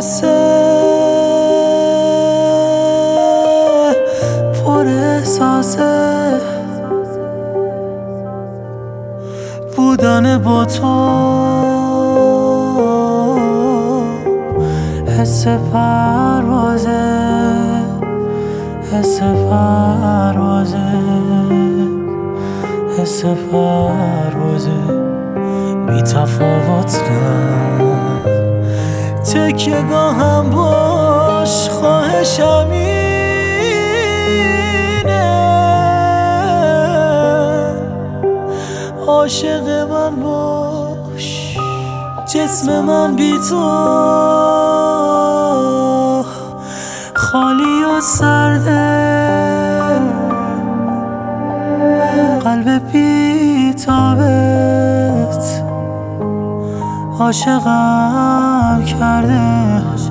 پر احساسه بودن با تو، حس پروازه، حس پروازه، حس پروازه، بی تفاوت نه. تکیه گاهم باش، خواهشم اینه، عاشق من باش. جسم من بی تو خالی و سرده، قلب بی تابت عاشقم کرده.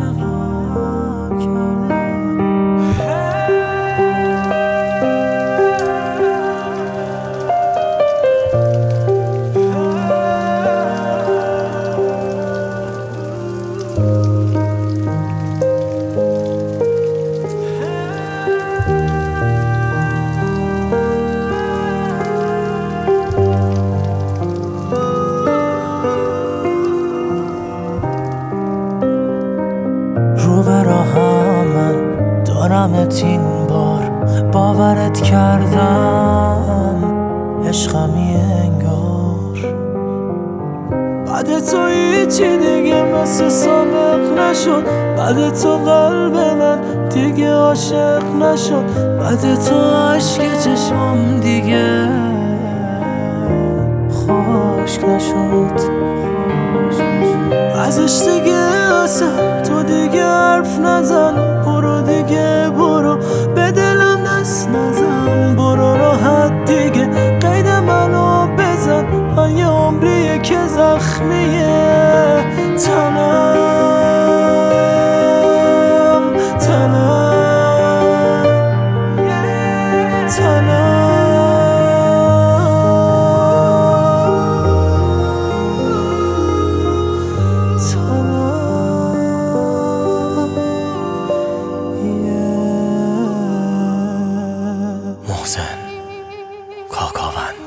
رو به راهم من دارمت این بار، باورت کردم عشقمی انگار. بعد تو هیچی دیگه مثل سابق نشد، بعد تو قلب من دیگه عاشق نشد، بعد تو عشق چشمم دیگه خشک نشد. ازش دیگه اصلا تو دیگه حرف نزن، برو دیگه برو، به دلم دست نزن، برو راحت دیگه قید منو بزن. من یه عمریه که زخمیه تنم، تنم، تنم. محسن کاکاوند.